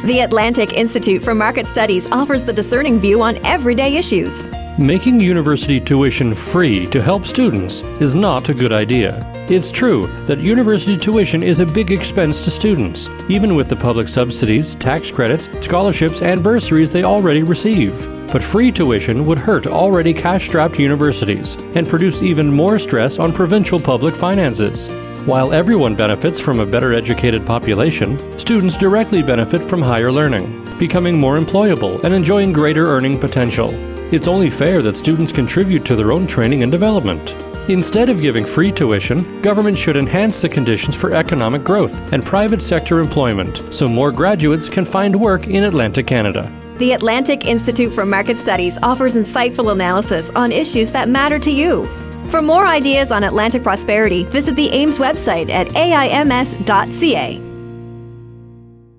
The Atlantic Institute for Market Studies offers the discerning view on everyday issues. Making university tuition free to help students is not a good idea. It's true that university tuition is a big expense to students, even with the public subsidies, tax credits, scholarships, and bursaries they already receive. But free tuition would hurt already cash-strapped universities and produce even more stress on provincial public finances. While everyone benefits from a better educated population, students directly benefit from higher learning, becoming more employable, and enjoying greater earning potential. It's only fair that students contribute to their own training and development. Instead of giving free tuition, government should enhance the conditions for economic growth and private sector employment so more graduates can find work in Atlantic Canada. The Atlantic Institute for Market Studies offers insightful analysis on issues that matter to you. For more ideas on Atlantic prosperity, visit the AIMS website at aims.ca.